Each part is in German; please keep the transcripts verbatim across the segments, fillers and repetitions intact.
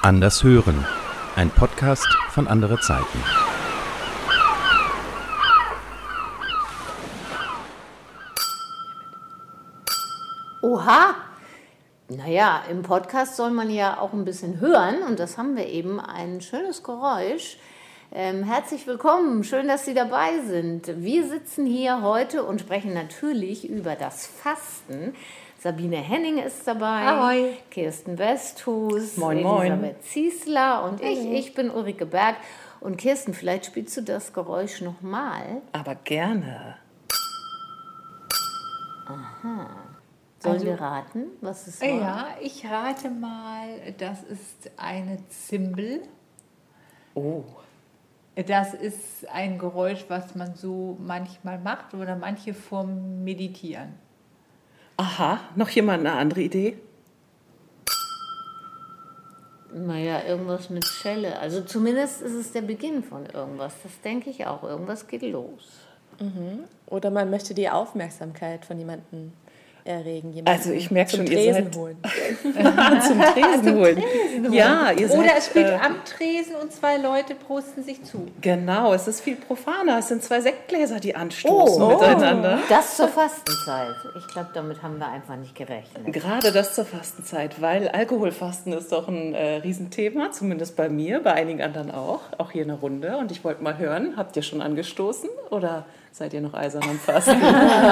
Anders hören, ein Podcast von Andere Zeiten. Oha! Naja, im Podcast soll man ja auch ein bisschen hören und das haben wir eben, ein schönes Geräusch. Ähm, herzlich willkommen, schön, dass Sie dabei sind. Wir sitzen hier heute und sprechen natürlich über das Fasten. Sabine Henning ist dabei, Ahoi. Kirsten Westhus, Moin, moin. Elisabeth Ziesler und ich, ich bin Ulrike Berg. Und Kirsten, vielleicht spielst du das Geräusch nochmal. Aber gerne. Aha. Sollen Also, wir raten, was es war? Ja, ich rate mal, das ist eine Zimbel. Oh. Das ist ein Geräusch, was man so manchmal macht oder manche vorm Meditieren. Aha, noch jemand eine andere Idee? Naja, irgendwas mit Schelle. Also zumindest ist es der Beginn von irgendwas. Das denke ich auch. Irgendwas geht los. Mhm. Oder man möchte die Aufmerksamkeit von jemandem erregen. Jemanden Also ich merke zum schon, Tresen ihr seid holen. zum Tresen holen. Ja, ihr seid, Oder es spielt äh, am Tresen und zwei Leute prosten sich zu. Genau, es ist viel profaner. Es sind zwei Sektgläser, die anstoßen miteinander. Das zur Fastenzeit. Ich glaube, damit haben wir einfach nicht gerechnet. Gerade das zur Fastenzeit, weil Alkoholfasten ist doch ein äh, Riesenthema, zumindest bei mir, bei einigen anderen auch, auch hier in der Runde. Und ich wollte mal hören, habt ihr schon angestoßen oder seid ihr noch eisern am Fasten?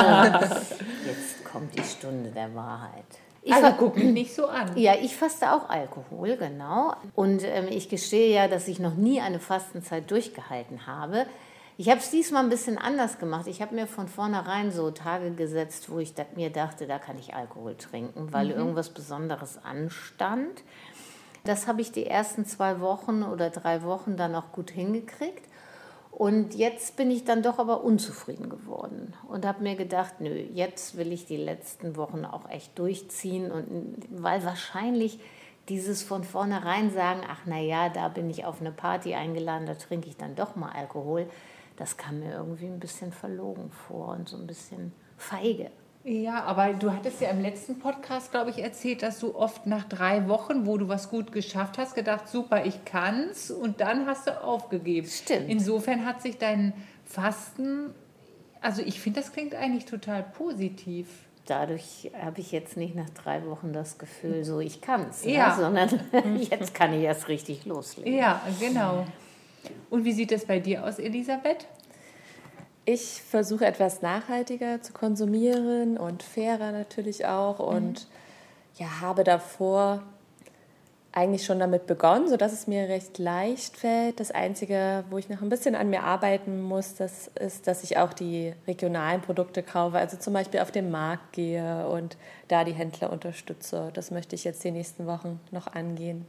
Jetzt kommt die Stunde der Wahrheit. Ich Also ver- guck mich nicht so an. ja, ich faste auch Alkohol, genau. Und ähm, ich gestehe ja, dass ich noch nie eine Fastenzeit durchgehalten habe. Ich habe es diesmal ein bisschen anders gemacht. Ich habe mir von vornherein so Tage gesetzt, wo ich da, mir dachte, da kann ich Alkohol trinken, weil irgendwas Besonderes anstand. Das habe ich die ersten zwei Wochen oder drei Wochen dann auch gut hingekriegt. Und jetzt bin ich dann doch aber unzufrieden geworden und habe mir gedacht, nö, jetzt will ich die letzten Wochen auch echt durchziehen. Und weil wahrscheinlich dieses von vornherein sagen, ach na ja, da bin ich auf eine Party eingeladen, da trinke ich dann doch mal Alkohol, das kam mir irgendwie ein bisschen verlogen vor und so ein bisschen feige. Ja, aber du hattest ja im letzten Podcast, glaube ich, erzählt, dass du oft nach drei Wochen, wo du was gut geschafft hast, gedacht, super, ich kann's, und dann hast du aufgegeben. Stimmt. Insofern hat sich dein Fasten, also ich finde, das klingt eigentlich total positiv. Dadurch habe ich jetzt nicht nach drei Wochen das Gefühl, so ich kann's, Ja. ne? Sondern jetzt kann ich erst richtig loslegen. Ja, genau. Und wie sieht das bei dir aus, Elisabeth? Ich versuche etwas nachhaltiger zu konsumieren und fairer natürlich auch und ja, habe davor eigentlich schon damit begonnen, sodass es mir recht leicht fällt. Das Einzige, wo ich noch ein bisschen an mir arbeiten muss, das ist, dass ich auch die regionalen Produkte kaufe, also zum Beispiel auf den Markt gehe und da die Händler unterstütze. Das möchte ich jetzt die nächsten Wochen noch angehen.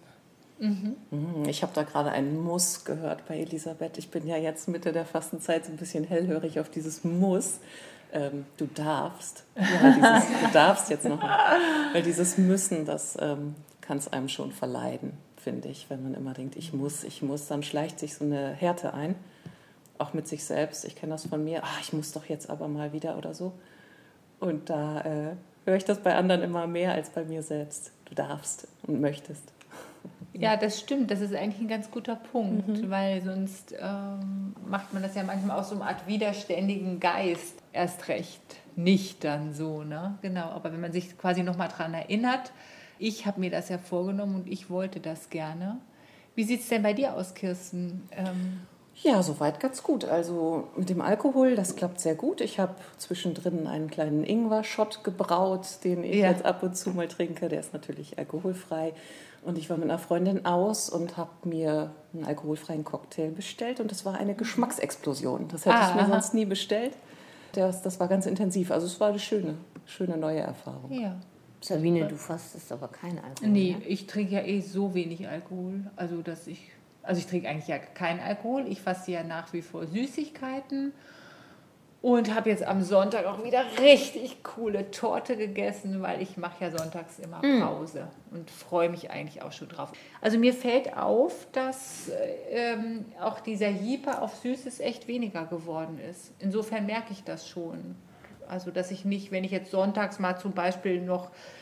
Ich habe da gerade einen Muss gehört bei Elisabeth. Ich bin ja jetzt Mitte der Fastenzeit so ein bisschen hellhörig auf dieses Muss. Ähm, du darfst. Ja, dieses, du darfst jetzt noch. Weil dieses Müssen, das ähm, kann es einem schon verleiden, finde ich. Wenn man immer denkt, ich muss, ich muss, dann schleicht sich so eine Härte ein. Auch mit sich selbst. Ich kenne das von mir. Ah, ich muss doch jetzt aber mal wieder oder so. Und da äh, höre ich das bei anderen immer mehr als bei mir selbst. Du darfst und möchtest. Ja, das stimmt. Das ist eigentlich ein ganz guter Punkt, weil sonst ähm, macht man das ja manchmal aus so einer Art widerständigen Geist erst recht nicht dann so, ne? Genau. Aber wenn man sich quasi nochmal dran erinnert, ich habe mir das ja vorgenommen und ich wollte das gerne. Wie sieht es denn bei dir aus, Kirsten? Ähm, Ja, soweit ganz gut. Also mit dem Alkohol, das klappt sehr gut. Ich habe zwischendrin einen kleinen Ingwer-Shot gebraut, den ich Ja. jetzt ab und zu mal trinke. Der ist natürlich alkoholfrei. Und ich war mit einer Freundin aus und habe mir einen alkoholfreien Cocktail bestellt. Und das war eine Geschmacksexplosion. Das hätte Ah, ich mir aha. sonst nie bestellt. Das, das war ganz intensiv. Also es war eine schöne, schöne neue Erfahrung. ja. Sabine, du fastest aber kein Alkohol. Nee, Ne? ich trinke ja eh so wenig Alkohol. Also, dass ich, also ich trinke eigentlich ja keinen Alkohol. Ich faste ja nach wie vor Süßigkeiten. Und habe jetzt am Sonntag auch wieder richtig coole Torte gegessen, weil ich mache ja sonntags immer Pause und freue mich eigentlich auch schon drauf. Also mir fällt auf, dass ähm, auch dieser Hieper auf Süßes echt weniger geworden ist. Insofern merke ich das schon. Also dass ich nicht, wenn ich jetzt sonntags mal zum Beispiel noch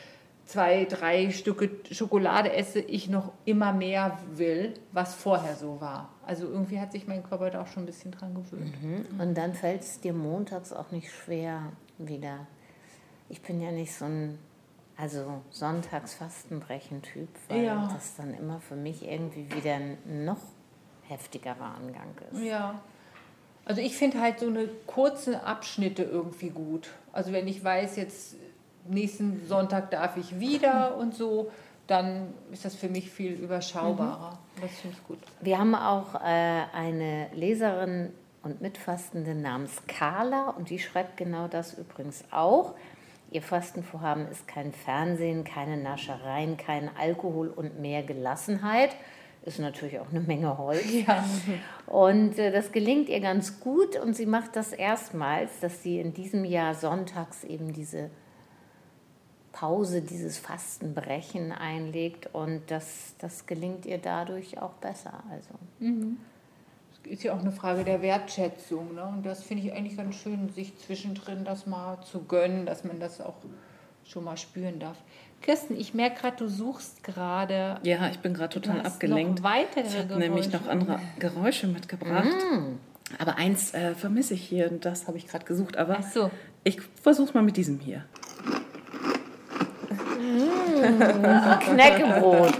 zwei, drei Stücke Schokolade esse, ich noch immer mehr will, was vorher so war. Also irgendwie hat sich mein Körper da auch schon ein bisschen dran gewöhnt. Mhm. Und dann fällt es dir montags auch nicht schwer wieder. Ich bin ja nicht so ein, also Sonntags-Fastenbrechen-Typ, weil Ja. das dann immer für mich irgendwie wieder ein noch heftigerer Angang ist. Ja. Also ich finde halt so eine kurzen Abschnitte irgendwie gut. Also wenn ich weiß, jetzt nächsten Sonntag darf ich wieder und so, dann ist das für mich viel überschaubarer. Das finde ich gut. Wir haben auch äh, eine Leserin und Mitfastende namens Carla und die schreibt genau das übrigens auch. Ihr Fastenvorhaben ist kein Fernsehen, keine Naschereien, kein Alkohol und mehr Gelassenheit. Ist natürlich auch eine Menge Holz. Ja. Und äh, das gelingt ihr ganz gut und sie macht das erstmals, dass sie in diesem Jahr sonntags eben diese Pause, dieses Fastenbrechen einlegt und das, das gelingt ihr dadurch auch besser. Also. Es ist ja auch eine Frage der Wertschätzung. Ne? Und das finde ich eigentlich ganz schön, sich zwischendrin das mal zu gönnen, dass man das auch schon mal spüren darf. Kirsten, ich merke gerade, du suchst gerade. Ja, ich bin gerade total Du hast abgelenkt. noch weitere ich habe Geräusche. nämlich noch andere Geräusche mitgebracht. Aber eins äh, vermisse ich hier und das habe ich gerade gesucht. Aber Ach so. ich versuche es mal mit diesem hier. Knäckebrot.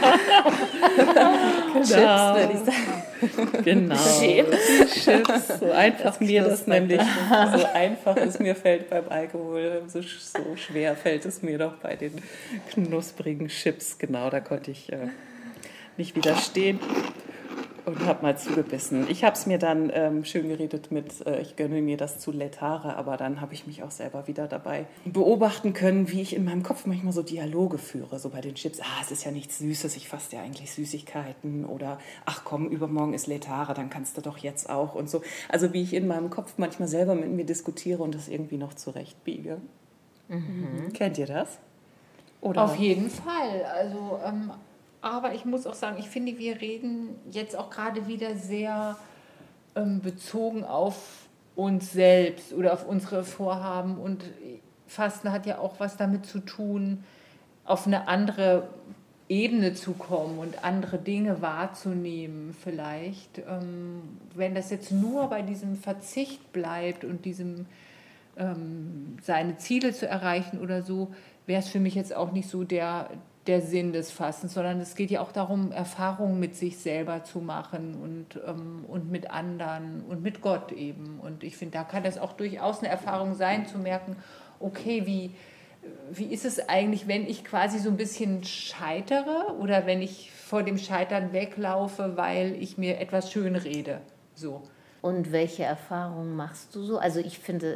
Chips, würde ich sagen. Genau. Chips. Chips. So einfach Das mir das knuspert nämlich, so einfach es mir fällt beim Alkohol, so, so schwer fällt es mir doch bei den knusprigen Chips. Genau, da konnte ich äh, nicht widerstehen und habe mal zugebissen. Ich habe es mir dann ähm, schön geredet mit, äh, ich gönne mir das zu Letare, aber dann habe ich mich auch selber wieder dabei beobachten können, wie ich in meinem Kopf manchmal so Dialoge führe, so bei den Chips. Ah, es ist ja nichts Süßes, ich fasse ja eigentlich Süßigkeiten oder ach komm, übermorgen ist Letare, dann kannst du doch jetzt auch und so. Also wie ich in meinem Kopf manchmal selber mit mir diskutiere und das irgendwie noch zurechtbiege. Mhm. Kennt ihr das? Oder? Auf jeden Fall. Also, ähm, aber ich muss auch sagen, ich finde, wir reden jetzt auch gerade wieder sehr ähm, bezogen auf uns selbst oder auf unsere Vorhaben. Und Fasten hat ja auch was damit zu tun, auf eine andere Ebene zu kommen und andere Dinge wahrzunehmen vielleicht. Ähm, wenn das jetzt nur bei diesem Verzicht bleibt und diesem ähm, seine Ziele zu erreichen oder so, wäre es für mich jetzt auch nicht so der, der Sinn des Fastens, sondern es geht ja auch darum, Erfahrungen mit sich selber zu machen und, ähm, und mit anderen und mit Gott eben. Und ich finde, da kann das auch durchaus eine Erfahrung sein, zu merken, okay, wie, wie ist es eigentlich, wenn ich quasi so ein bisschen scheitere oder wenn ich vor dem Scheitern weglaufe, weil ich mir etwas schönrede, so. Und welche Erfahrungen machst du so? Also ich finde,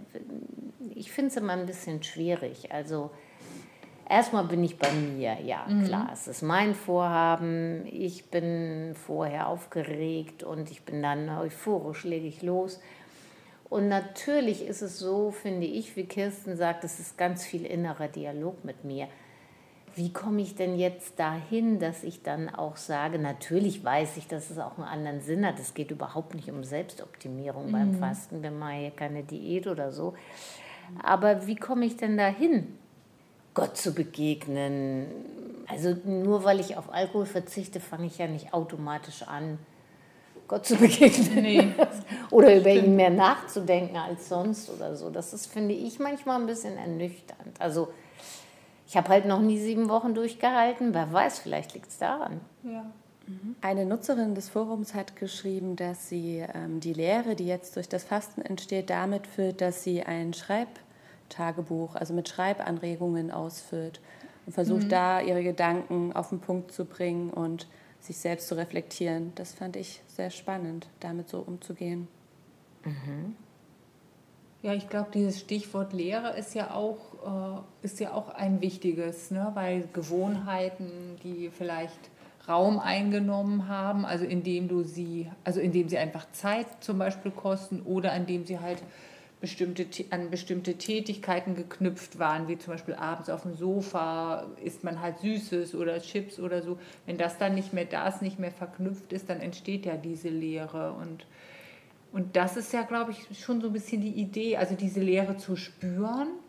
ich finde es immer ein bisschen schwierig. Also erstmal bin ich bei mir, ja klar, es ist mein Vorhaben. Ich bin vorher aufgeregt und ich bin dann euphorisch, lege ich los. Und natürlich ist es so, finde ich, wie Kirsten sagt, es ist ganz viel innerer Dialog mit mir. Wie komme ich denn jetzt dahin, dass ich dann auch sage, natürlich weiß ich, dass es auch einen anderen Sinn hat. Es geht überhaupt nicht um Selbstoptimierung mhm. beim Fasten. Wir machen hier keine Diät oder so. Aber wie komme ich denn dahin, Gott zu begegnen? Also nur weil ich auf Alkohol verzichte, fange ich ja nicht automatisch an, Gott zu begegnen. Nee. Oder über ihn mehr nachzudenken als sonst oder so. Das ist, finde ich, manchmal ein bisschen ernüchternd. Also ich habe halt noch nie sieben Wochen durchgehalten. Wer weiß, vielleicht liegt es daran. Ja. Eine Nutzerin des Forums hat geschrieben, dass sie ähm, die Lehre, die jetzt durch das Fasten entsteht, damit füllt, dass sie ein Schreibtagebuch, also mit Schreibanregungen ausfüllt und versucht, mhm. da ihre Gedanken auf den Punkt zu bringen und sich selbst zu reflektieren. Das fand ich sehr spannend, damit so umzugehen. Mhm. Ja, ich glaube, dieses Stichwort Lehre ist ja auch, äh, ist ja auch ein wichtiges, ne? Weil Gewohnheiten, die vielleicht Raum eingenommen haben, also indem du sie, also indem sie einfach Zeit zum Beispiel kosten oder indem sie halt bestimmte, an bestimmte Tätigkeiten geknüpft waren, wie zum Beispiel abends auf dem Sofa isst man halt Süßes oder Chips oder so. Wenn das dann nicht mehr da ist, nicht mehr verknüpft ist, dann entsteht ja diese Leere. Und, und das ist ja, glaube ich, schon so ein bisschen die Idee, also diese Leere zu spüren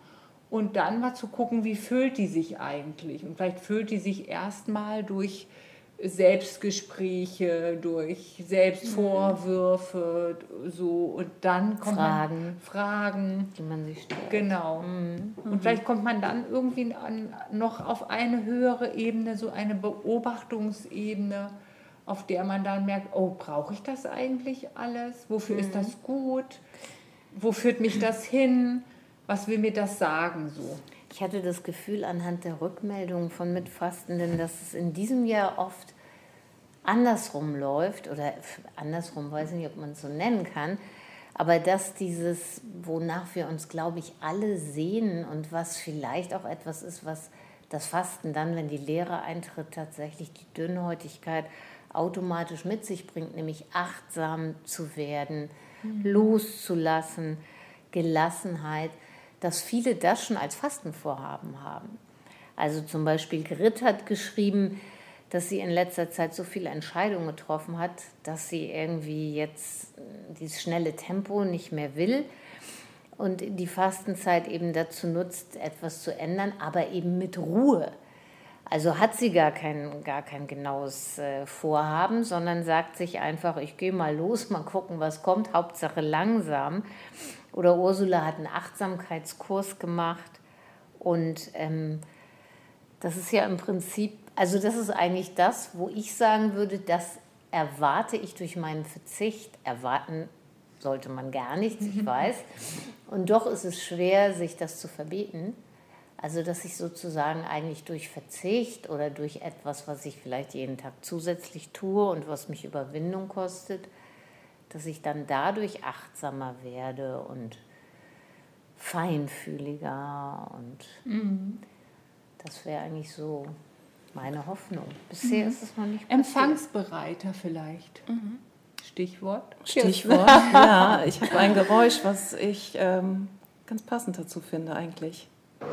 und dann mal zu gucken, wie füllt die sich eigentlich. Und vielleicht füllt die sich erstmal durch Selbstgespräche, durch Selbstvorwürfe, so, und dann kommt Fragen. man Fragen, die man sich stellt. genau. Mhm. Und vielleicht kommt man dann irgendwie an, noch auf eine höhere Ebene, so eine Beobachtungsebene, auf der man dann merkt, oh, brauche ich das eigentlich alles? Wofür mhm. ist das gut? Wo führt mich das hin? Was will mir das sagen, so? Ich hatte das Gefühl anhand der Rückmeldungen von Mitfastenden, dass es in diesem Jahr oft andersrum läuft, oder andersrum, weiß ich nicht, ob man es so nennen kann, aber dass dieses, wonach wir uns, glaube ich, alle sehnen und was vielleicht auch etwas ist, was das Fasten dann, wenn die Lehre eintritt, tatsächlich die Dünnhäutigkeit automatisch mit sich bringt, nämlich achtsam zu werden, mhm. loszulassen, Gelassenheit, dass viele das schon als Fastenvorhaben haben. Also zum Beispiel Grit hat geschrieben, dass sie in letzter Zeit so viele Entscheidungen getroffen hat, dass sie irgendwie jetzt dieses schnelle Tempo nicht mehr will und die Fastenzeit eben dazu nutzt, etwas zu ändern, aber eben mit Ruhe. Also hat sie gar kein, gar kein genaues äh, Vorhaben, sondern sagt sich einfach, ich gehe mal los, mal gucken, was kommt, Hauptsache langsam. Oder Ursula hat einen Achtsamkeitskurs gemacht und ähm, das ist ja im Prinzip, also das ist eigentlich das, wo ich sagen würde, das erwarte ich durch meinen Verzicht. Erwarten sollte man gar nichts, ich weiß. Und doch ist es schwer, sich das zu verbieten. Also dass ich sozusagen eigentlich durch Verzicht oder durch etwas, was ich vielleicht jeden Tag zusätzlich tue und was mich Überwindung kostet, dass ich dann dadurch achtsamer werde und feinfühliger. Und mhm. das wäre eigentlich so meine Hoffnung. Bisher mhm. ist es noch nicht passiert. Empfangsbereiter vielleicht. Mhm. Stichwort. Stichwort, ja. Ich habe ein Geräusch, was ich ähm, ganz passend dazu finde eigentlich.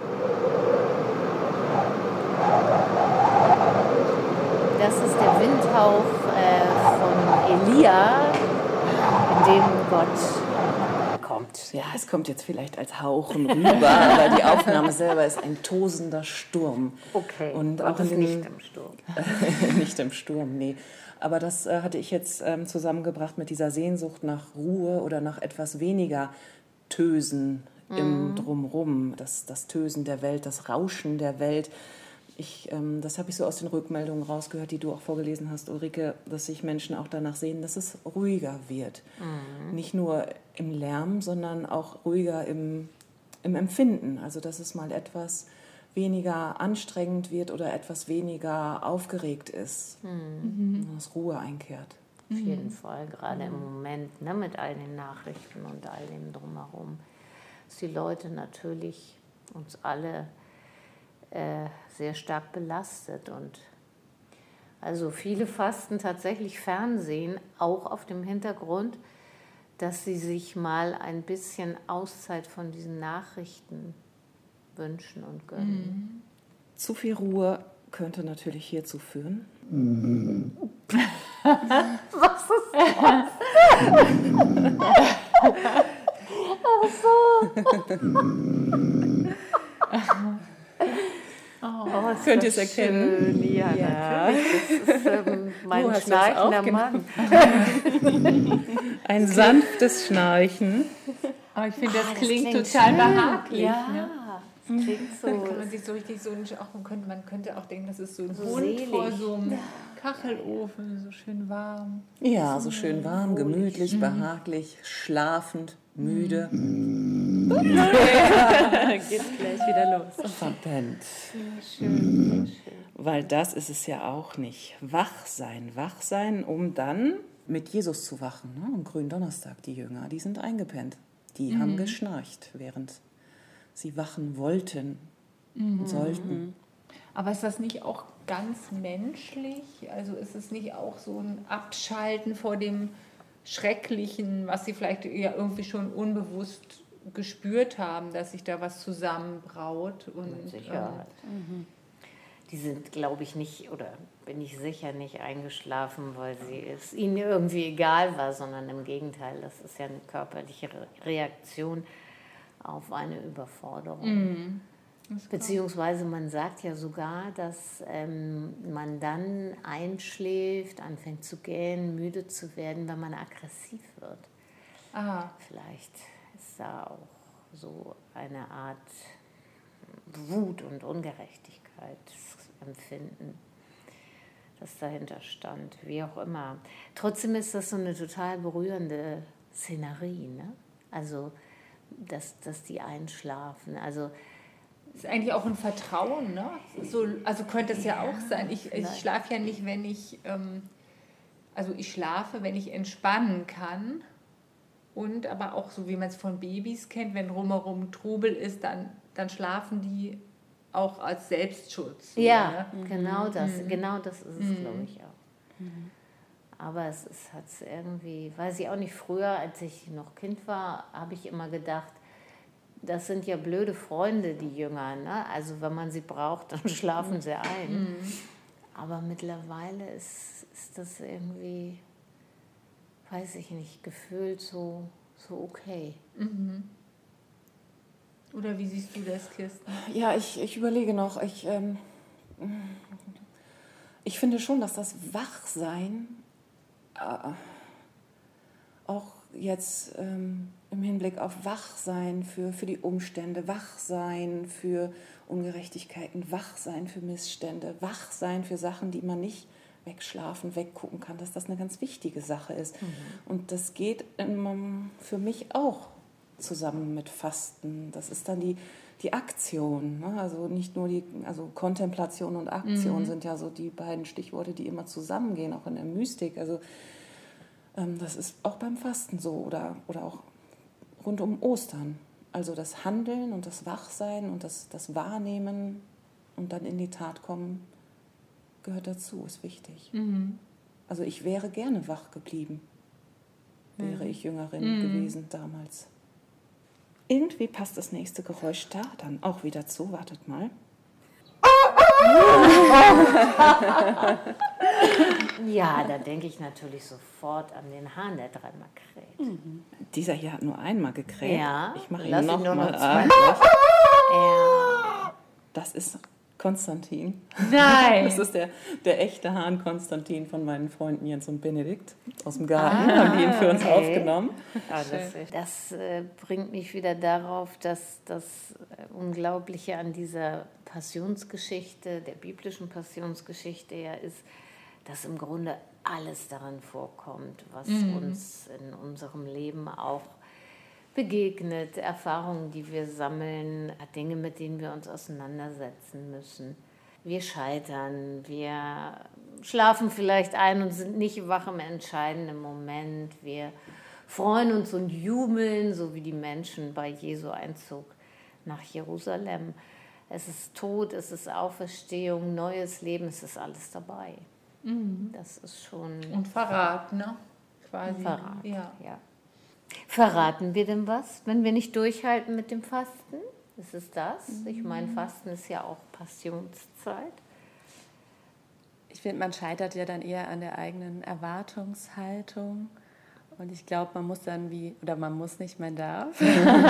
Das ist der Windhauch äh, von Elia, in dem Gott kommt. Ja, es kommt jetzt vielleicht als Hauchen rüber, aber die Aufnahme selber ist ein tosender Sturm. Okay, und auch auch in den, nicht im Sturm. Nicht im Sturm, nee. Aber das äh, hatte ich jetzt ähm, zusammengebracht mit dieser Sehnsucht nach Ruhe oder nach etwas weniger Tösen im Drumrum, das, das Tösen der Welt, das Rauschen der Welt. Ich, ähm, das habe ich so aus den Rückmeldungen rausgehört, die du auch vorgelesen hast, Ulrike, dass sich Menschen auch danach sehnen, dass es ruhiger wird. Mhm. Nicht nur im Lärm, sondern auch ruhiger im, im Empfinden. Also dass es mal etwas weniger anstrengend wird oder etwas weniger aufgeregt ist. Mhm. Dass Ruhe einkehrt. Auf jeden mhm. Fall, gerade mhm. im Moment, ne, mit all den Nachrichten und all dem Drumherum, dass die Leute natürlich uns alle äh, sehr stark belastet. Und also viele fasten tatsächlich Fernsehen, auch auf dem Hintergrund, dass sie sich mal ein bisschen Auszeit von diesen Nachrichten wünschen und gönnen. Mhm. Zu viel Ruhe könnte natürlich hierzu führen. Mhm. Was ist das? Ach so. Oh, könnt ihr es erkennen? Schön, ja, ja. Das ist ähm, mein schnarchender Mann. Ein sanftes Schnarchen. Aber ich finde, das, ah, das klingt, klingt total schön. behaglich. Ja, ne? das klingt so. Dann kann man sich so richtig so, auch, man, könnte, man könnte auch denken, das ist so ein so Hund selig. vor so einem ja. Kachelofen, so schön warm. Ja, so schön warm, gemütlich, mhm. behaglich, schlafend, müde. Mhm. Geht's gleich wieder los. Verpennt. Ja, schön, sehr schön. Weil das ist es ja auch nicht. Wach sein, wach sein, um dann mit Jesus zu wachen. Ne? Am Gründonnerstag, die Jünger, die sind eingepennt. Die mhm. haben geschnarcht, während sie wachen wollten mhm. und sollten. Aber ist das nicht auch ganz menschlich? Also ist es nicht auch so ein Abschalten vor dem Schrecklichen, was sie vielleicht ja irgendwie schon unbewusst gespürt haben, dass sich da was zusammenbraut? Und, Mit Sicherheit. Ähm, die sind, glaube ich, nicht, oder bin ich sicher, nicht eingeschlafen, weil sie es ihnen irgendwie egal war, sondern im Gegenteil, das ist ja eine körperliche Reaktion auf eine Überforderung. Mhm. Beziehungsweise man sagt ja sogar, dass ähm, man dann einschläft, anfängt zu gähnen, müde zu werden, wenn man aggressiv wird. Ah. Vielleicht ist da auch so eine Art Wut und Ungerechtigkeitsempfinden, das dahinter stand, wie auch immer. Trotzdem ist das so eine total berührende Szenerie, ne? Also, dass, dass die einschlafen, also ist eigentlich auch ein Vertrauen, ne? So, also könnte es ja, ja auch sein. Ich, ich schlafe ja nicht, wenn ich, ähm, also ich schlafe, wenn ich entspannen kann. Und aber auch so, wie man es von Babys kennt, wenn drumherum Trubel ist, dann, dann schlafen die auch als Selbstschutz. So, ja, ne? genau das, mhm. genau das ist es, mhm. glaube ich auch. Mhm. Aber es ist hat irgendwie, weiß ich auch nicht, früher, als ich noch Kind war, habe ich immer gedacht, das sind ja blöde Freunde, die Jünger, ne? Also wenn man sie braucht, dann schlafen sie ein. Mhm. Aber mittlerweile ist, ist das irgendwie, weiß ich nicht, gefühlt so, so okay. Mhm. Oder wie siehst du das, Kirsten? Ja, ich, ich überlege noch. Ich, ähm, ich finde schon, dass das Wachsein äh, auch jetzt ähm, im Hinblick auf Wachsein für, für die Umstände, Wachsein für Ungerechtigkeiten, Wachsein für Missstände, Wachsein für Sachen, die man nicht wegschlafen, weggucken kann, dass das eine ganz wichtige Sache ist. Mhm. Und das geht in, für mich auch zusammen mit Fasten. Das ist dann die, die Aktion, ne? Also nicht nur die, also Kontemplation und Aktion mhm. sind ja so die beiden Stichworte, die immer zusammengehen, auch in der Mystik. Also ähm, das ist auch beim Fasten so oder, oder auch rund um Ostern. Also das Handeln und das Wachsein und das, das Wahrnehmen und dann in die Tat kommen, gehört dazu, ist wichtig. Mhm. Also ich wäre gerne wach geblieben, wäre mhm. ich Jüngerin mhm. gewesen damals. Irgendwie passt das nächste Geräusch da dann auch wieder zu. Wartet mal. Ja, da denke ich natürlich sofort an den Hahn, der dreimal kräht. Mhm. Dieser hier hat nur einmal gekräht. Ja, ich mache ihn ihn noch nur mal noch an. Ja. Das ist Konstantin. Nein! Das ist der, der echte Hahn Konstantin von meinen Freunden Jens und Benedikt aus dem Garten. Ah, haben die ihn für uns okay. aufgenommen. Ah, das das äh, bringt mich wieder darauf, dass das Unglaubliche an dieser Passionsgeschichte, der biblischen Passionsgeschichte ja ist, dass im Grunde alles darin vorkommt, was mhm. uns in unserem Leben auch begegnet, Erfahrungen, die wir sammeln, Dinge, mit denen wir uns auseinandersetzen müssen. Wir scheitern, wir schlafen vielleicht ein und sind nicht wach im entscheidenden Moment. Wir freuen uns und jubeln, so wie die Menschen bei Jesu Einzug nach Jerusalem. Es ist Tod, es ist Auferstehung, neues Leben, es ist alles dabei. Mhm. Das ist schon... Und Verrat, ne? Quasi. Verrat, ja. ja. Verraten wir denn was, wenn wir nicht durchhalten mit dem Fasten? Ist es das? Ich meine, Fasten ist ja auch Passionszeit. Ich finde, man scheitert ja dann eher an der eigenen Erwartungshaltung. Und ich glaube, man muss dann wie, oder man muss nicht, man darf.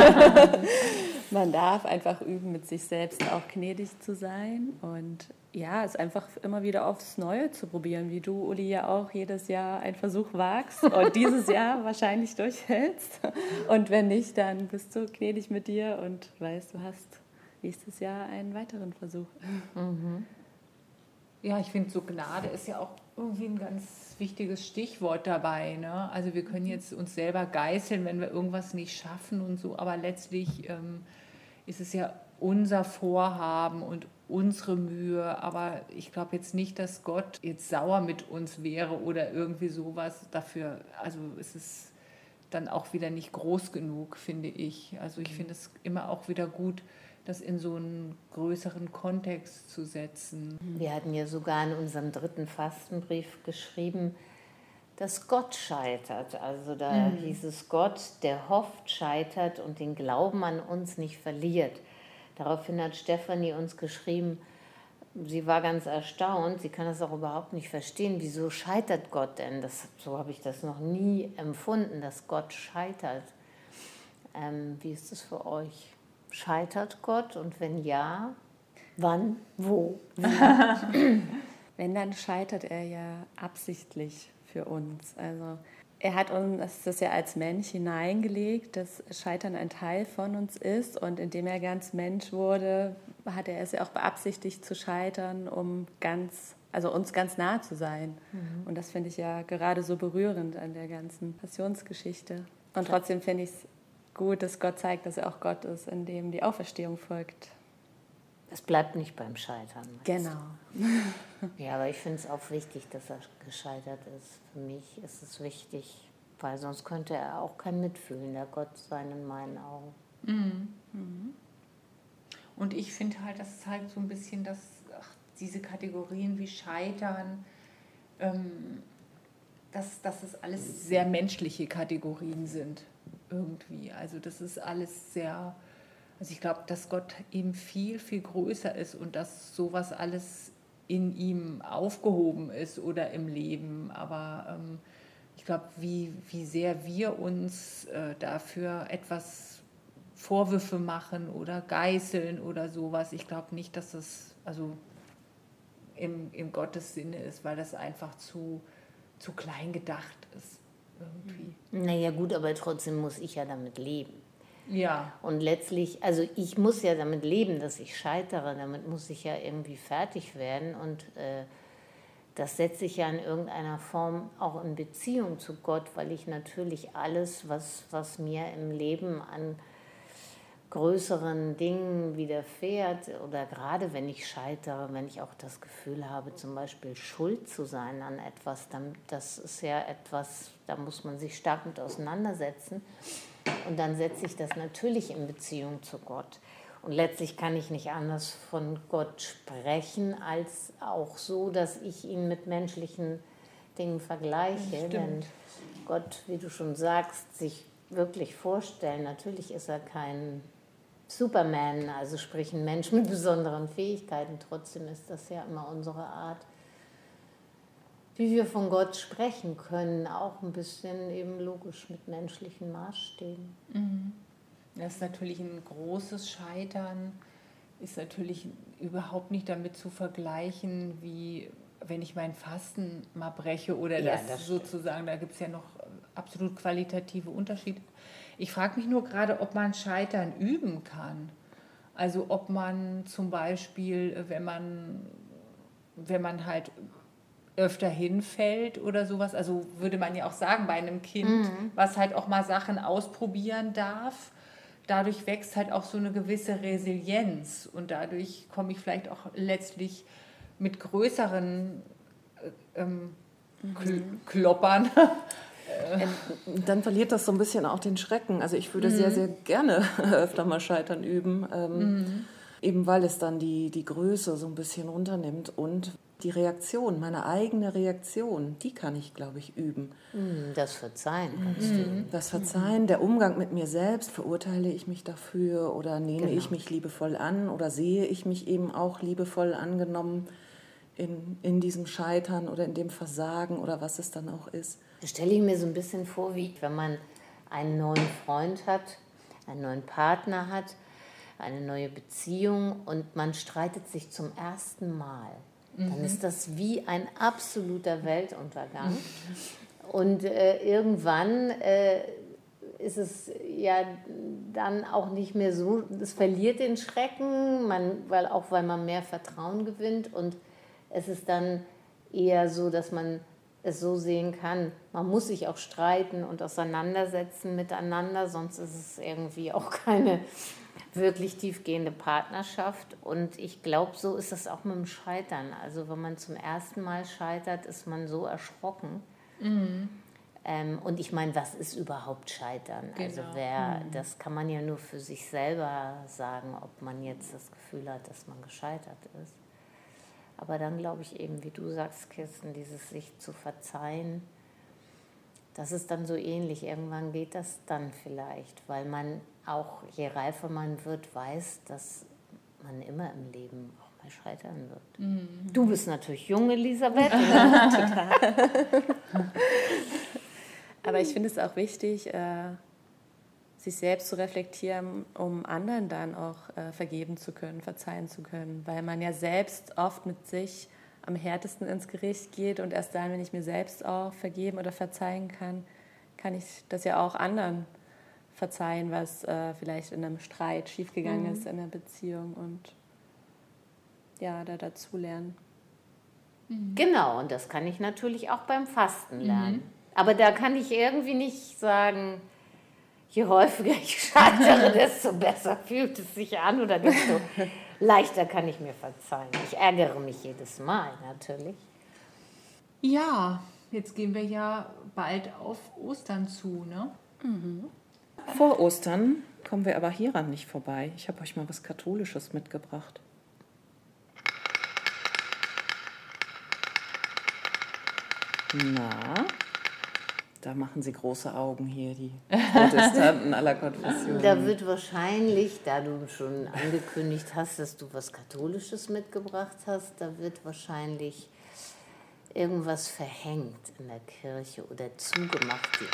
Man darf einfach üben, mit sich selbst auch gnädig zu sein. Und ja, es einfach immer wieder aufs Neue zu probieren, wie du, Uli, ja auch jedes Jahr einen Versuch wagst und dieses Jahr wahrscheinlich durchhältst. Und wenn nicht, dann bist du gnädig mit dir und weißt, du hast nächstes Jahr einen weiteren Versuch. Mhm. Ja, ich finde, so Gnade ist ja auch irgendwie ein ganz wichtiges Stichwort dabei. Ne? Also wir können jetzt uns selber geißeln, wenn wir irgendwas nicht schaffen und so, aber letztlich ähm, ist es ja unser Vorhaben und unsere Mühe, aber ich glaube jetzt nicht, dass Gott jetzt sauer mit uns wäre oder irgendwie sowas dafür. Also es ist dann auch wieder nicht groß genug, finde ich. Also ich finde es immer auch wieder gut, das in so einen größeren Kontext zu setzen. Wir hatten ja sogar in unserem dritten Fastenbrief geschrieben, dass Gott scheitert. Also da mhm. hieß es, Gott, der hofft, scheitert und den Glauben an uns nicht verliert. Daraufhin hat Stefanie uns geschrieben, sie war ganz erstaunt, sie kann das auch überhaupt nicht verstehen, wieso scheitert Gott denn? Das, so habe ich das noch nie empfunden, dass Gott scheitert. Ähm, wie ist es für euch? Scheitert Gott und wenn ja, wann, wo? Wenn, dann scheitert er ja absichtlich für uns. Also er hat uns das ja als Mensch hineingelegt, dass Scheitern ein Teil von uns ist. Und indem er ganz Mensch wurde, hat er es ja auch beabsichtigt zu scheitern, um ganz, also uns ganz nah zu sein. Mhm. Und das finde ich ja gerade so berührend an der ganzen Passionsgeschichte. Und trotzdem finde ich es gut, dass Gott zeigt, dass er auch Gott ist, indem die Auferstehung folgt. Es bleibt nicht beim Scheitern. Genau. Ja, aber ich finde es auch wichtig, dass er gescheitert ist. Für mich ist es wichtig, weil sonst könnte er auch kein mitfühlender Gott sein in meinen Augen. Mhm. Mhm. Und ich finde halt, das zeigt so ein bisschen, dass ach, diese Kategorien wie Scheitern, ähm, dass, dass es alles sehr menschliche Kategorien sind irgendwie. Also das ist alles sehr... Also ich glaube, dass Gott eben viel, viel größer ist und dass sowas alles in ihm aufgehoben ist oder im Leben. Aber ähm, ich glaube, wie, wie sehr wir uns äh, dafür etwas Vorwürfe machen oder geißeln oder sowas. Ich glaube nicht, dass das also im, im Gottes Sinne ist, weil das einfach zu, zu klein gedacht ist irgendwie. Naja gut, aber trotzdem muss ich ja damit leben. Ja. Und letztlich, also ich muss ja damit leben, dass ich scheitere, damit muss ich ja irgendwie fertig werden und äh, das setze ich ja in irgendeiner Form auch in Beziehung zu Gott, weil ich natürlich alles, was, was mir im Leben an größeren Dingen widerfährt oder gerade wenn ich scheitere, wenn ich auch das Gefühl habe, zum Beispiel schuld zu sein an etwas, dann, das ist ja etwas, da muss man sich stark mit auseinandersetzen. Und dann setze ich das natürlich in Beziehung zu Gott. Und letztlich kann ich nicht anders von Gott sprechen, als auch so, dass ich ihn mit menschlichen Dingen vergleiche. Wenn Gott, wie du schon sagst, sich wirklich vorstellen, natürlich ist er kein Superman, also sprich ein Mensch mit besonderen Fähigkeiten. Trotzdem ist das ja immer unsere Art, wie wir von Gott sprechen können, auch ein bisschen eben logisch mit menschlichen Maßstäben. Mhm. Das ist natürlich ein großes Scheitern, ist natürlich überhaupt nicht damit zu vergleichen, wie wenn ich mein Fasten mal breche oder Ja, das, das sozusagen, da gibt es ja noch absolut qualitative Unterschiede. Ich frage mich nur gerade, ob man Scheitern üben kann. Also ob man zum Beispiel, wenn man, wenn man halt öfter hinfällt oder sowas, also würde man ja auch sagen bei einem Kind, mhm. was halt auch mal Sachen ausprobieren darf, dadurch wächst halt auch so eine gewisse Resilienz und dadurch komme ich vielleicht auch letztlich mit größeren äh, ähm, mhm. Kloppern. Dann verliert das so ein bisschen auch den Schrecken. Also ich würde mhm. sehr, sehr gerne öfter mal Scheitern üben, ähm, mhm. eben weil es dann die, die Größe so ein bisschen runternimmt und die Reaktion, meine eigene Reaktion, die kann ich, glaube ich, üben. Das Verzeihen kannst du. Das Verzeihen, der Umgang mit mir selbst, verurteile ich mich dafür oder nehme Genau. ich mich liebevoll an oder sehe ich mich eben auch liebevoll angenommen in, in diesem Scheitern oder in dem Versagen oder was es dann auch ist. Das stelle ich mir so ein bisschen vor, wie wenn man einen neuen Freund hat, einen neuen Partner hat, eine neue Beziehung und man streitet sich zum ersten Mal. Dann ist das wie ein absoluter Weltuntergang. Und äh, irgendwann äh, ist es ja dann auch nicht mehr so, es verliert den Schrecken, man, weil, auch weil man mehr Vertrauen gewinnt. Und es ist dann eher so, dass man es so sehen kann, man muss sich auch streiten und auseinandersetzen miteinander, sonst ist es irgendwie auch keine wirklich tiefgehende Partnerschaft. Und ich glaube, so ist es auch mit dem Scheitern. Also wenn man zum ersten Mal scheitert, ist man so erschrocken. Mhm. Ähm, und ich meine, was ist überhaupt Scheitern? Genau. Also wer, mhm. das kann man ja nur für sich selber sagen, ob man jetzt das Gefühl hat, dass man gescheitert ist. Aber dann glaube ich eben, wie du sagst, Kirsten, dieses sich zu verzeihen, das ist dann so ähnlich. Irgendwann geht das dann vielleicht, weil man auch, je reifer man wird, weiß, dass man immer im Leben auch mal scheitern wird. Mhm. Du bist natürlich jung, Elisabeth. Aber ich finde es auch wichtig, äh, sich selbst zu reflektieren, um anderen dann auch äh, vergeben zu können, verzeihen zu können. Weil man ja selbst oft mit sich am härtesten ins Gericht geht und erst dann, wenn ich mir selbst auch vergeben oder verzeihen kann, kann ich das ja auch anderen verzeihen, was äh, vielleicht in einem Streit schiefgegangen mhm. ist in einer Beziehung und ja, da dazu lernen. Genau, und das kann ich natürlich auch beim Fasten lernen. Mhm. Aber da kann ich irgendwie nicht sagen, je häufiger ich scheitere, desto besser fühlt es sich an oder desto leichter kann ich mir verzeihen. Ich ärgere mich jedes Mal natürlich. Ja, jetzt gehen wir ja bald auf Ostern zu, ne? Mhm. Vor Ostern kommen wir aber hieran nicht vorbei. Ich habe euch mal was Katholisches mitgebracht. Na, da machen sie große Augen hier, die Protestanten aller Konfessionen. Da wird wahrscheinlich, da du schon angekündigt hast, dass du was Katholisches mitgebracht hast, da wird wahrscheinlich irgendwas verhängt in der Kirche oder zugemacht. Die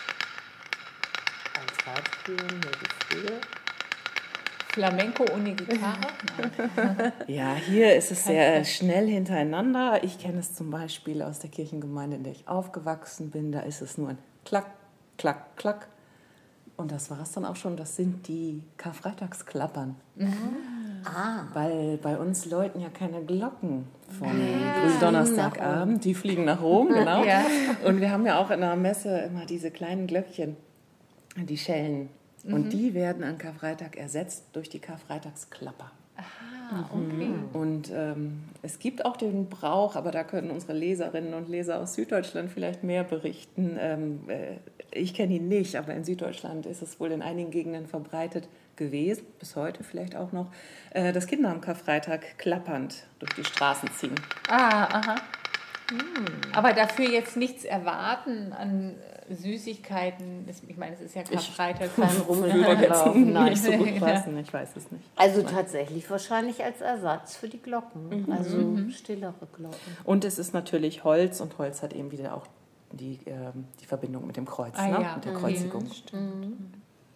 Altartüren, hier die Flügel. Flamenco ohne Gitarre? Ja, hier ist es sehr schnell hintereinander. Ich kenne es zum Beispiel aus der Kirchengemeinde, in der ich aufgewachsen bin. Da ist es nur ein Klack, Klack, Klack. Und das war es dann auch schon. Das sind die Karfreitagsklappern. Mhm. Ah. Weil bei uns läuten ja keine Glocken vom ja. Gründonnerstagabend. Die fliegen nach Rom, genau. Ja. Und wir haben ja auch in der Messe immer diese kleinen Glöckchen, die schellen. Und mhm. die werden an Karfreitag ersetzt durch die Karfreitagsklapper. Aha, okay. Mhm. Und ähm, es gibt auch den Brauch, aber da können unsere Leserinnen und Leser aus Süddeutschland vielleicht mehr berichten. Ähm, äh, ich kenne ihn nicht, aber in Süddeutschland ist es wohl in einigen Gegenden verbreitet gewesen, bis heute vielleicht auch noch, äh, dass Kinder am Karfreitag klappernd durch die Straßen ziehen. Ah, aha. Hm. Aber dafür jetzt nichts erwarten an Süßigkeiten, ich meine, es ist ja Karfreitag. Kein Rummeln Nein, nicht so gut passen, ich weiß es nicht. Also tatsächlich wahrscheinlich als Ersatz für die Glocken, mhm. also mhm. stillere Glocken. Und es ist natürlich Holz und Holz hat eben wieder auch die, äh, die Verbindung mit dem Kreuz, ah, ne? ja. mit der Kreuzigung. Mhm. Stimmt. Mhm.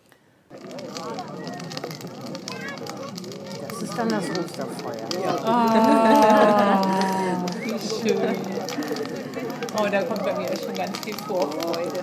Das ist dann das Osterfeuer. Ja. Oh, wie schön. Oh, da kommt bei mir schon ganz viel Vorfreude.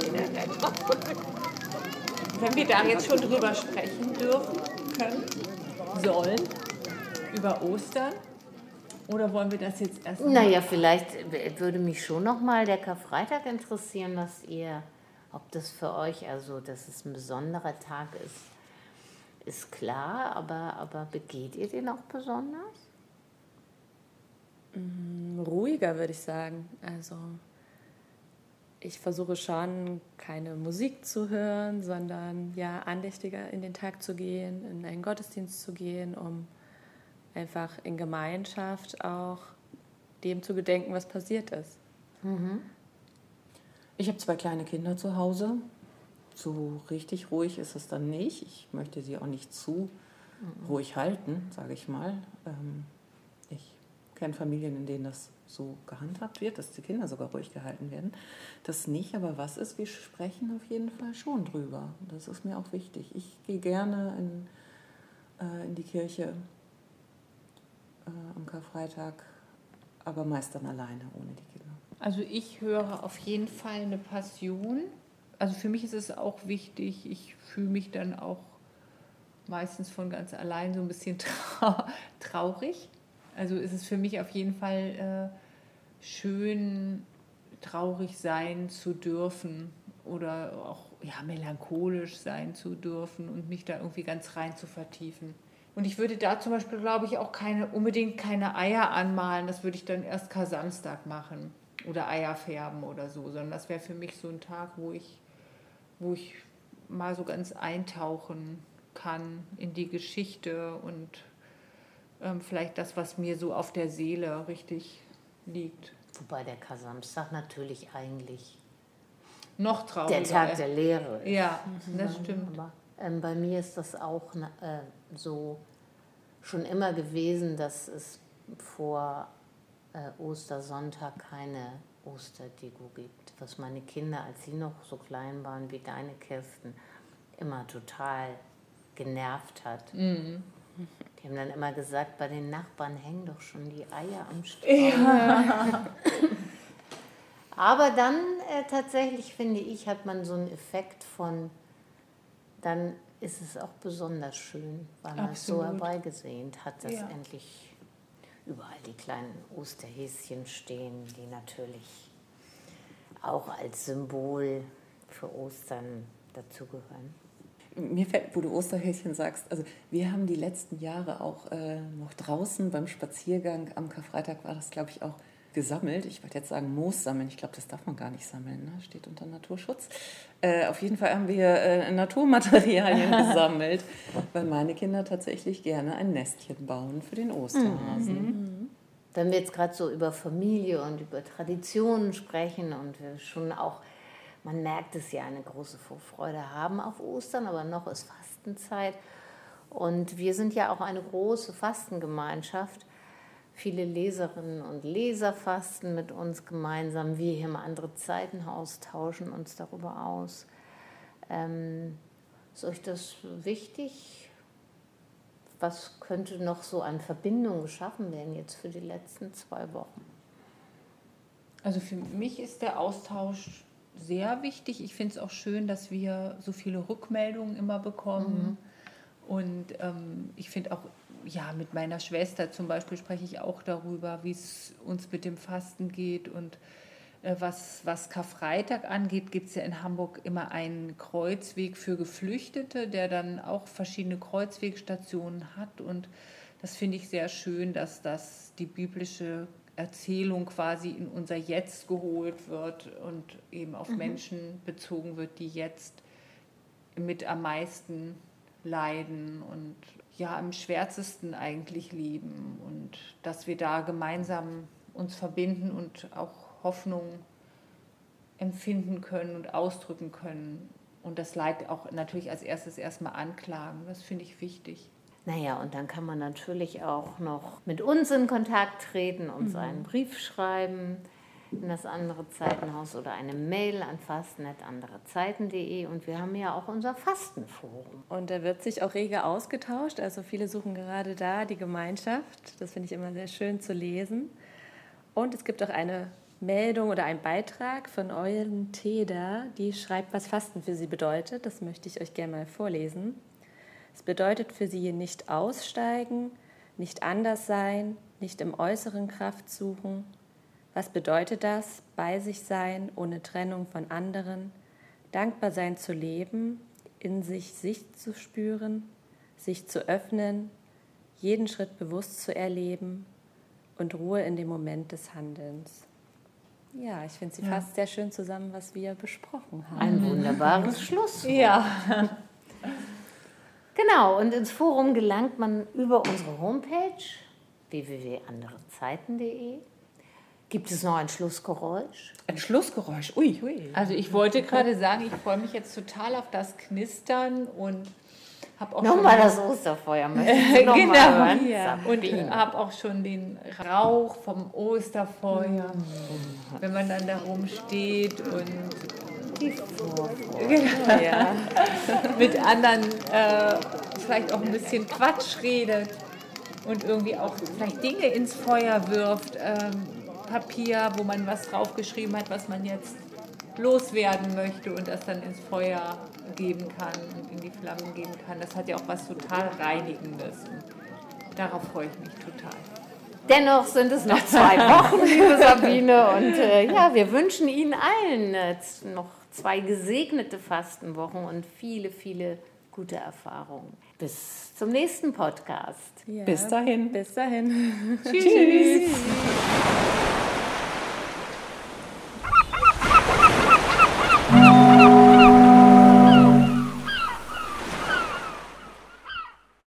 Wenn wir da jetzt schon drüber sprechen dürfen, können, sollen, über Ostern, oder wollen wir das jetzt erst mal? Naja, vielleicht würde mich schon noch mal der Karfreitag interessieren, dass ihr, ob das für euch, also dass es ein besonderer Tag ist, ist klar, aber, aber begeht ihr den auch besonders? Ruhiger, würde ich sagen. Also ich versuche schon, keine Musik zu hören, sondern ja, andächtiger in den Tag zu gehen, in einen Gottesdienst zu gehen, um einfach in Gemeinschaft auch dem zu gedenken, was passiert ist. Mhm. Ich habe zwei kleine Kinder zu Hause. So richtig ruhig ist es dann nicht. Ich möchte sie auch nicht zu mhm. ruhig halten, sage ich mal. Ähm, ich kenne Familien, in denen das so gehandhabt wird, dass die Kinder sogar ruhig gehalten werden. Das nicht, aber was ist, wir sprechen auf jeden Fall schon drüber. Das ist mir auch wichtig. Ich gehe gerne in, äh, in die Kirche äh, am Karfreitag, aber meist dann alleine, ohne die Kinder. Also ich höre auf jeden Fall eine Passion. Also für mich ist es auch wichtig, ich fühle mich dann auch meistens von ganz allein so ein bisschen trau- traurig. Also ist es für mich auf jeden Fall äh, schön, traurig sein zu dürfen oder auch ja, melancholisch sein zu dürfen und mich da irgendwie ganz rein zu vertiefen. Und ich würde da zum Beispiel, glaube ich, auch keine, unbedingt keine Eier anmalen. Das würde ich dann erst Kar-Samstag machen oder Eier färben oder so. Sondern das wäre für mich so ein Tag, wo ich, wo ich mal so ganz eintauchen kann in die Geschichte und ähm, vielleicht das, was mir so auf der Seele richtig liegt. Wobei der Kar-Samstag natürlich eigentlich noch trauriger. Der Tag der Lehre ist. Ja, das stimmt. Aber ähm, bei mir ist das auch äh, so schon immer gewesen, dass es vor äh, Ostersonntag keine Osterdeko gibt. Was meine Kinder, als sie noch so klein waren wie deine Kirsten, immer total genervt hat. Mhm. Die haben dann immer gesagt, bei den Nachbarn hängen doch schon die Eier am Strauch. Ja. Aber dann äh, tatsächlich, finde ich, hat man so einen Effekt von, dann ist es auch besonders schön, weil man es so Absolut. herbeigesehnt hat, dass Ja. endlich überall die kleinen Osterhäschen stehen, die natürlich auch als Symbol für Ostern dazugehören. Mir fällt, wo du Osterhäschen sagst, also wir haben die letzten Jahre auch äh, noch draußen beim Spaziergang am Karfreitag war das, glaube ich, auch gesammelt. Ich wollte jetzt sagen Moos sammeln. Ich glaube, das darf man gar nicht sammeln, ne? Steht unter Naturschutz. Äh, auf jeden Fall haben wir äh, Naturmaterialien gesammelt, weil meine Kinder tatsächlich gerne ein Nestchen bauen für den Osterhasen. Mhm. Wenn wir jetzt gerade so über Familie und über Traditionen sprechen und wir schon auch, man merkt es ja, eine große Vorfreude haben auf Ostern, aber noch ist Fastenzeit. Und wir sind ja auch eine große Fastengemeinschaft. Viele Leserinnen und Leser fasten mit uns gemeinsam. Wir hier im Andere Zeitenhaus tauschen uns darüber aus. Ähm, ist euch das wichtig? Was könnte noch so an Verbindungen geschaffen werden jetzt für die letzten zwei Wochen? Also für mich ist der Austausch sehr wichtig. Ich finde es auch schön, dass wir so viele Rückmeldungen immer bekommen. Mhm. Und ähm, ich finde auch, ja, mit meiner Schwester zum Beispiel spreche ich auch darüber, wie es uns mit dem Fasten geht. Und äh, was, was Karfreitag angeht, gibt es ja in Hamburg immer einen Kreuzweg für Geflüchtete, der dann auch verschiedene Kreuzwegstationen hat. Und das finde ich sehr schön, dass das die biblische Erzählung quasi in unser Jetzt geholt wird und eben auf mhm. Menschen bezogen wird, die jetzt mit am meisten leiden und ja am schwärzesten eigentlich leben, und dass wir da gemeinsam uns verbinden und auch Hoffnung empfinden können und ausdrücken können und das Leid auch natürlich als erstes erstmal anklagen. Das finde ich wichtig. Naja, und dann kann man natürlich auch noch mit uns in Kontakt treten, uns mhm. einen Brief schreiben in das Andere Zeitenhaus oder eine Mail an fasten at anderezeiten punkt de, und wir haben ja auch unser Fastenforum. Und da wird sich auch rege ausgetauscht, also viele suchen gerade da die Gemeinschaft, das finde ich immer sehr schön zu lesen. Und es gibt auch eine Meldung oder einen Beitrag von Eulen Teda, die schreibt, was Fasten für sie bedeutet, das möchte ich euch gerne mal vorlesen. Es bedeutet für sie nicht aussteigen, nicht anders sein, nicht im Äußeren Kraft suchen. Was bedeutet das? Bei sich sein, ohne Trennung von anderen, dankbar sein zu leben, in sich Sicht zu spüren, sich zu öffnen, jeden Schritt bewusst zu erleben und Ruhe in dem Moment des Handelns. Ja, ich finde, sie ja. fasst sehr schön zusammen, was wir besprochen haben. Ein wunderbares Schlusswort. Ja. Genau, und ins Forum gelangt man über unsere Homepage w w w punkt andere zeiten punkt de. Gibt es noch ein Schlussgeräusch? Ein Schlussgeräusch, ui, ui. Also ich wollte gerade sagen, ich freue mich jetzt total auf das Knistern und habe auch nochmal das Osterfeuer, möchtest du noch genau, mal hören? Ja. Und habe auch schon den Rauch vom Osterfeuer, mm. wenn man dann da rumsteht und die Vorfreude. Genau, ja. mit anderen äh, vielleicht auch ein bisschen Quatsch redet und irgendwie auch vielleicht Dinge ins Feuer wirft, ähm, Papier, wo man was draufgeschrieben hat, was man jetzt loswerden möchte und das dann ins Feuer geben kann und in die Flammen geben kann. Das hat ja auch was total Reinigendes und darauf freue ich mich total. Dennoch sind es noch zwei Wochen, liebe Sabine, und äh, ja, wir wünschen Ihnen allen äh, noch zwei gesegnete Fastenwochen und viele, viele gute Erfahrungen. Bis zum nächsten Podcast. Ja, bis dahin. Bis dahin. Tschüss. Tschüss.